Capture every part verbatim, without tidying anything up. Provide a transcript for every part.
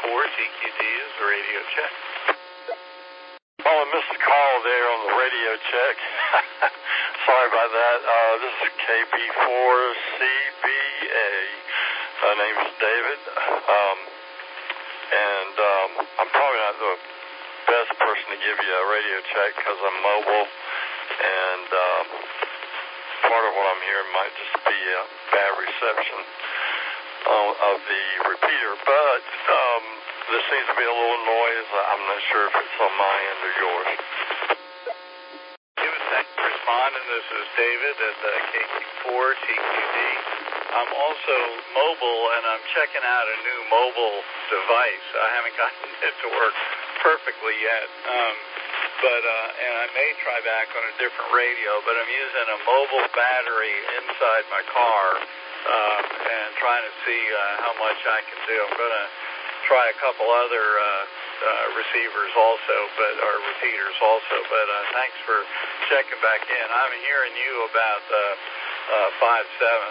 four T Q D is the radio check. Oh, I missed the call there on the radio check. Sorry about that. Uh, this is K B four C B A. My name is David. Um, and um, I'm probably not the best person to give you a radio check because I'm mobile. And um, part of what I'm hearing might just be a bad reception uh, of the repeater. But um, there seems to be a little noise. I'm not sure if it's on my end or yours. Give us that respond, and this is David at the K Q four T Q D. I'm also mobile, and I'm checking out a new mobile device. I haven't gotten it to work perfectly yet, um, but uh, and I may try back on a different radio, but I'm using a mobile battery inside my car um, and trying to see uh, how much I can do. I'm going to try a couple other uh, uh, receivers also, but or repeaters also. But uh, thanks for checking back in. I'm hearing you about uh, uh, five seven.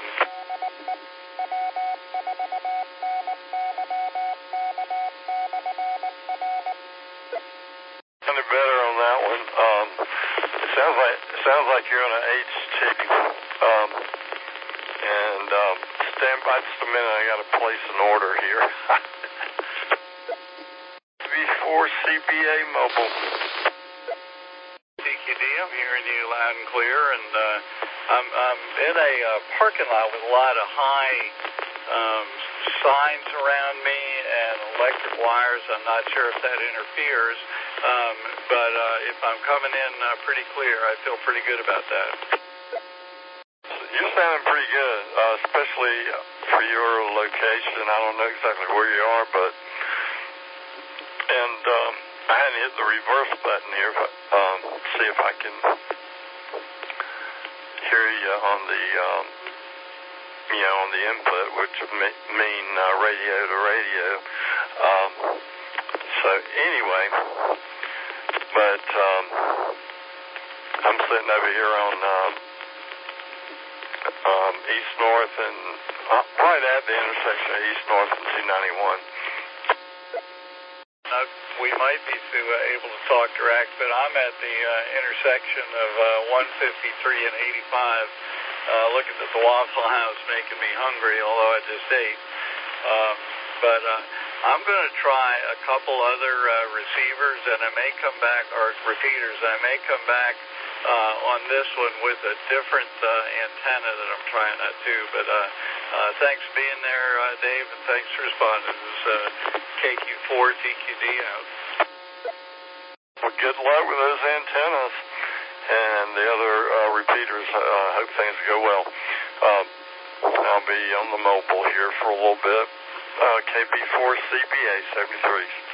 Any better on that one? Um, it sounds like it sounds like you're on an H T. Um, and um, stand by just a minute. I got to place an order here. B four C B A mobile. T Q D, I'm hearing you loud and clear, and uh, I'm, I'm in a uh, parking lot with a lot of high um, signs around me and electric wires. I'm not sure if that interferes, um, but uh, if I'm coming in uh, pretty clear, I feel pretty good about that. You're sounding pretty good, uh, especially for your location. I don't know exactly where you are, but and um, I hadn't hit the reverse button here, but um, see if I can hear you on the um, you know on the input, which would mean uh, radio to radio. Um, so anyway, but um, I'm sitting over here on um, um, East North and uh, right at the intersection of East North and two ninety-one. Uh, we might be to, uh, able to talk direct, but I'm at the uh, intersection of uh, one fifty-three and eighty-five. Uh, looking at the Waffle House making me hungry, although I just ate. Um, but uh, I'm going to try a couple other uh, receivers, and I may come back, or repeaters, I may come back uh, on this one with a different uh, antenna that I'm trying out too. But uh, uh, thanks for being there, uh, Dave, and thanks for responding. This is uh, K Q four T Q D out. Well, good luck with those antennas and the other uh, repeaters. I uh, hope things go well. Um, I'll be on the mobile here for a little bit. Uh, K B four C B A seventy-three.